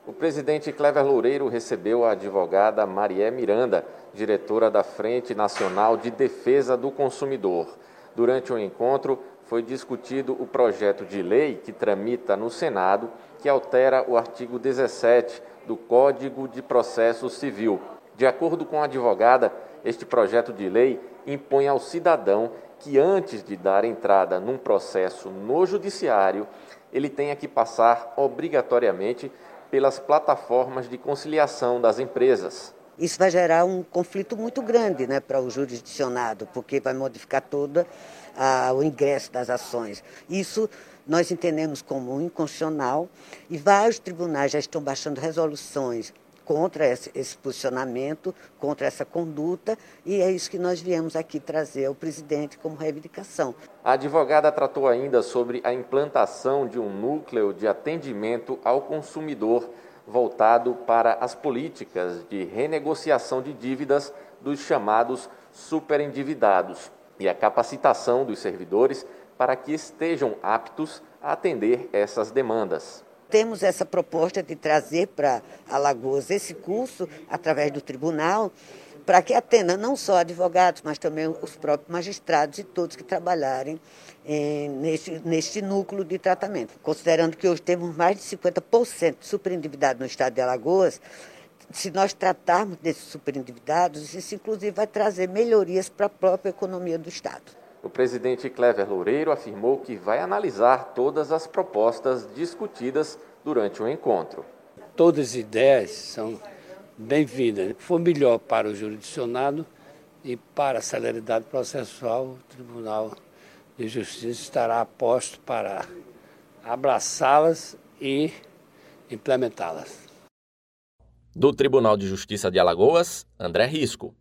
O presidente Clever Loureiro recebeu a advogada Marié Miranda, diretora da Frente Nacional de Defesa do Consumidor. Durante o encontro, foi discutido o projeto de lei que tramita no Senado, que altera o artigo 17 do Código de Processo Civil. De acordo com a advogada, este projeto de lei impõe ao cidadão que antes de dar entrada num processo no judiciário, ele tenha que passar obrigatoriamente pelas plataformas de conciliação das empresas. Isso vai gerar um conflito muito grande, para o jurisdicionado, porque vai modificar todo o ingresso das ações. Isso nós entendemos como inconstitucional e vários tribunais já estão baixando resoluções contra esse posicionamento, contra essa conduta, e é isso que nós viemos aqui trazer ao presidente como reivindicação. A advogada tratou ainda sobre a implantação de um núcleo de atendimento ao consumidor voltado para as políticas de renegociação de dívidas dos chamados superendividados e a capacitação dos servidores para que estejam aptos a atender essas demandas. Temos essa proposta de trazer para Alagoas esse curso através do tribunal, para que atenda não só advogados, mas também os próprios magistrados e todos que trabalharem neste núcleo de tratamento. Considerando que hoje temos mais de 50% de superendividado no estado de Alagoas, se nós tratarmos desses superendividados, isso inclusive vai trazer melhorias para a própria economia do estado. O presidente Clever Loureiro afirmou que vai analisar todas as propostas discutidas durante o encontro. Todas as ideias são bem-vindas. Se for melhor para o jurisdicionado e para a celeridade processual, o Tribunal de Justiça estará a posto para abraçá-las e implementá-las. Do Tribunal de Justiça de Alagoas, André Risco.